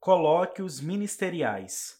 Colóquios ministeriais.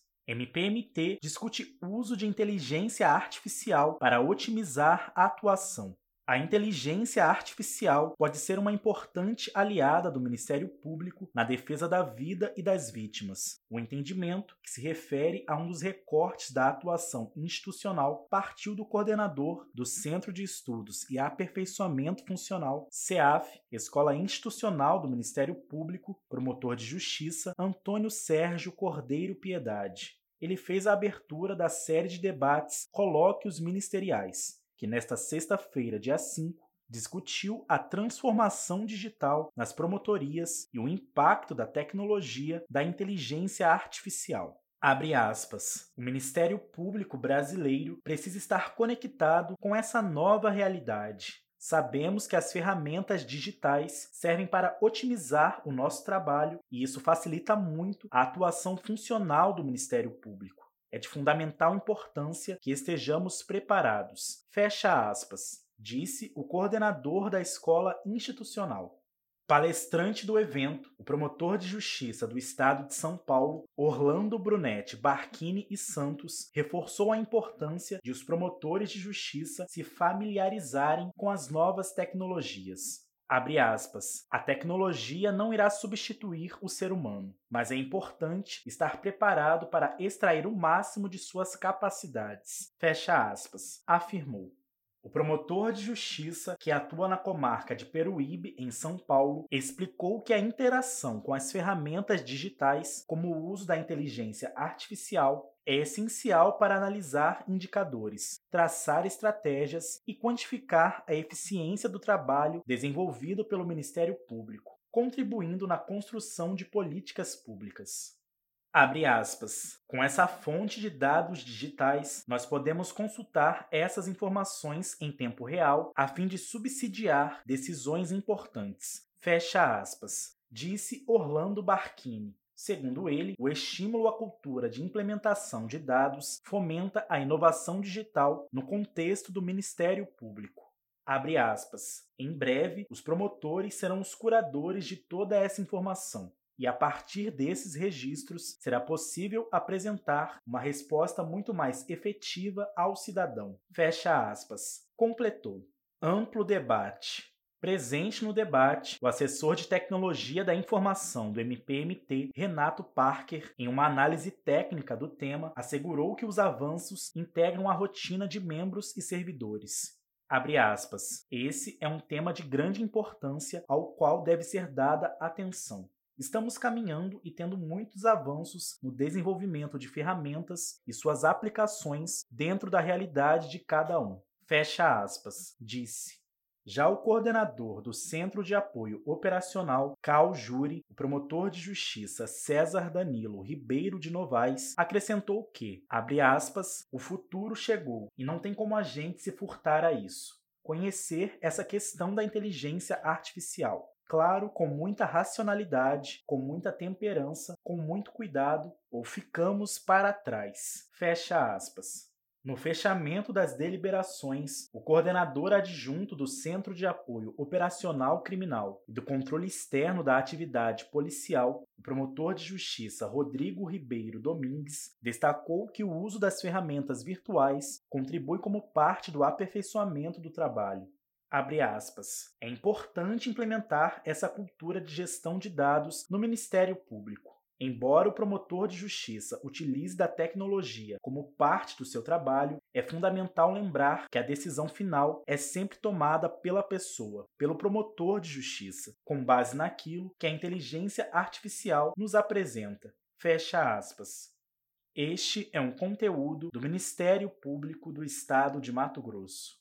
MPMT discute uso de inteligência artificial para otimizar a atuação. A inteligência artificial pode ser uma importante aliada do Ministério Público na defesa da vida e das vítimas. O entendimento, que se refere a um dos recortes da atuação institucional, partiu do coordenador do Centro de Estudos e Aperfeiçoamento Funcional, CEAF, Escola Institucional do Ministério Público, promotor de justiça, Antônio Sérgio Cordeiro Piedade. Ele fez a abertura da série de debates Colóquios Ministeriais, que nesta sexta-feira, dia 5, discutiu a transformação digital nas promotorias e o impacto da tecnologia da inteligência artificial. Abre aspas. O Ministério Público brasileiro precisa estar conectado com essa nova realidade. Sabemos que as ferramentas digitais servem para otimizar o nosso trabalho e isso facilita muito a atuação funcional do Ministério Público. É de fundamental importância que estejamos preparados. Fecha aspas, disse o coordenador da escola institucional. Palestrante do evento, o promotor de justiça do Estado de São Paulo, Orlando Brunetti Barquini e Santos, reforçou a importância de os promotores de justiça se familiarizarem com as novas tecnologias. Abre aspas. A tecnologia não irá substituir o ser humano, mas é importante estar preparado para extrair o máximo de suas capacidades. Fecha aspas, afirmou. O promotor de justiça, que atua na comarca de Peruíbe, em São Paulo, explicou que a interação com as ferramentas digitais, como o uso da inteligência artificial, é essencial para analisar indicadores, traçar estratégias e quantificar a eficiência do trabalho desenvolvido pelo Ministério Público, contribuindo na construção de políticas públicas. Abre aspas. Com essa fonte de dados digitais, nós podemos consultar essas informações em tempo real a fim de subsidiar decisões importantes. Fecha aspas. Disse Orlando Barquini. Segundo ele, o estímulo à cultura de implementação de dados fomenta a inovação digital no contexto do Ministério Público. Abre aspas. Em breve, os promotores serão os curadores de toda essa informação. E a partir desses registros será possível apresentar uma resposta muito mais efetiva ao cidadão. Fecha aspas. Completou. Amplo debate. Presente no debate, o assessor de tecnologia da informação do MPMT, Renato Parker, em uma análise técnica do tema, assegurou que os avanços integram a rotina de membros e servidores. Abre aspas. Esse é um tema de grande importância ao qual deve ser dada atenção. Estamos caminhando e tendo muitos avanços no desenvolvimento de ferramentas e suas aplicações dentro da realidade de cada um. Fecha aspas, disse. Já o coordenador do Centro de Apoio Operacional, CAL Júri, o promotor de justiça César Danilo Ribeiro de Novaes, acrescentou que, abre aspas, o futuro chegou e não tem como a gente se furtar a isso. Conhecer essa questão da inteligência artificial. Claro, com muita racionalidade, com muita temperança, com muito cuidado, ou ficamos para trás. Fecha aspas. No fechamento das deliberações, o coordenador adjunto do Centro de Apoio Operacional Criminal e do Controle Externo da Atividade Policial, o promotor de justiça Rodrigo Ribeiro Domingues, destacou que o uso das ferramentas virtuais contribui como parte do aperfeiçoamento do trabalho. Abre aspas. É importante implementar essa cultura de gestão de dados no Ministério Público. Embora o promotor de justiça utilize da tecnologia como parte do seu trabalho, é fundamental lembrar que a decisão final é sempre tomada pela pessoa, pelo promotor de justiça, com base naquilo que a inteligência artificial nos apresenta. Fecha aspas. Este é um conteúdo do Ministério Público do Estado de Mato Grosso.